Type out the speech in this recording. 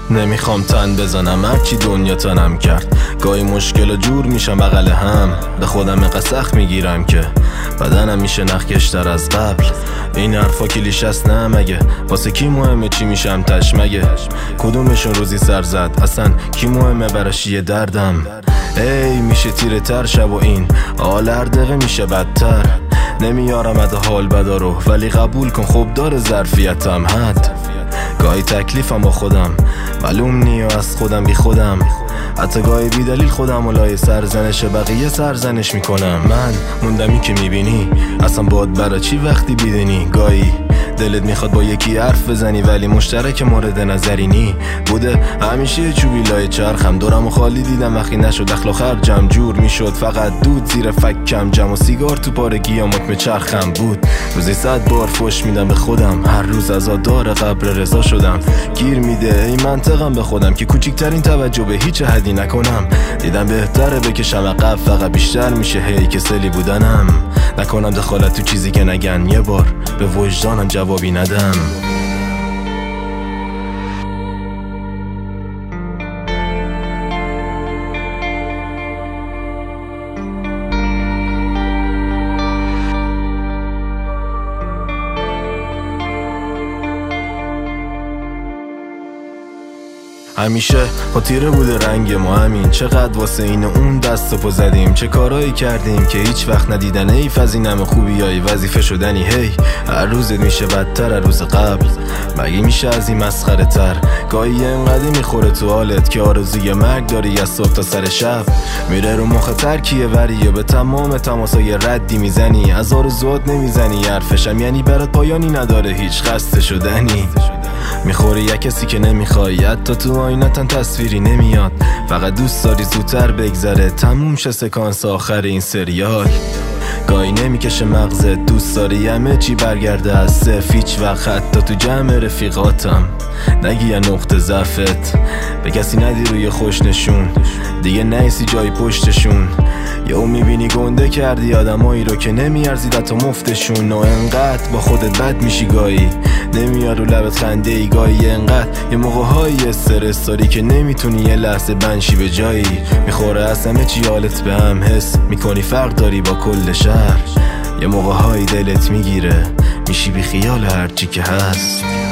نمیخوام تن بزنم هرچی دنیا تنم کرد. گاهی مشکل و جور میشم بغل هم، به خودم قسخ میگیرم که بدنم میشه نخکشتر از قبل. این حرفا کلیش است نه مگه؟ واسه کی مهمه چی میشم تش مگه؟ کدومشون روزی سر زد اصلا کی مهمه براشیه دردم؟ ای میشه تیره تر شب و این حال هر دقیقه میشه بدتر. نمیارم از حال بدارو ولی قبول کن خب داره ظرفیتم حد. گاهی تکلیفم با خودم معلوم نی و از خودم بی خودم، حتی گاهی بی دلیل خودم و لای سرزنش بقیه سرزنش میکنم. من موندمی که میبینی اصلا باد برا چی وقتی بیدنی. گاهی دلت میخواد با یکی حرف بزنی ولی مشترک مورد نظرینی بوده همیشه چوبی لای چرخم. دورم و خالی دیدم وقتی نشد اخلاق آخر جمع جور میشد، فقط دود زیر فکم جمع و سیگار تو پارگی مطمئن چرخم بود. روزی 100 بار فش میدم به خودم، هر روز عزادار قبر رضا شدم. گیر میده ای منطقم به خودم که کوچکترین توجه به هیچ حدی نکنم. دیدم بهتره بکشم عقب فقط بیشتر میشه هی کسلی بودنم. نکنم دخالت تو چیزی که نگن، یه بار به وجدانم جوابی ندم. همیشه با تیره بوده رنگ ما همین، چقدر واسه این و اون دست و پا زدیم، چه کارایی کردیم که هیچ وقت ندیدن حیف از این همه خوبیای وظیفه شدنی. هی هر روزت میشه بدتر از روز قبل، مگه میشه از این مسخره تر؟ گاهی انقدر میخوره تو حالت که آرزوی مرگ داری از صبح تا سر شب. میره رو مخ ترکیه وریه به تمام تماسای ردی میزنی، از آرزوات نمیزنی حرفشم، یعنی برات پایانی نداره هیچ خسته شدنی. میخوری یک کسی که نمیخوای، حتی تو آینتن تصویری نمیاد، فقط دوست داری زودتر بگذره تموم شه سکانس آخر این سریال. گاهی نمیکشه مغزت دوست داری همه چی برگرده از صفر، هیچ وقت حتی تو جمع رفیقاتم نگی یه نقطه ضعفت به کسی ندی روی خوش نشون، دیگه نیستی جای پشتشون. یهو میبینی گنده کردی آدمایی رو که نمیارزید حتی مفتشون، و انقدر با خودت بد میشی گاهی نمیاد رو لبت خنده ای. گاهی انقدر یه موقع‌های استرس داری که نمیتونی یه لحظه بنشی به جایی. میخوره از همه چی حالت به هم، حس میکنی فرق داری با کل شهر. یه موقع‌های دلت میگیره میشی بی خیال هرچی که هست.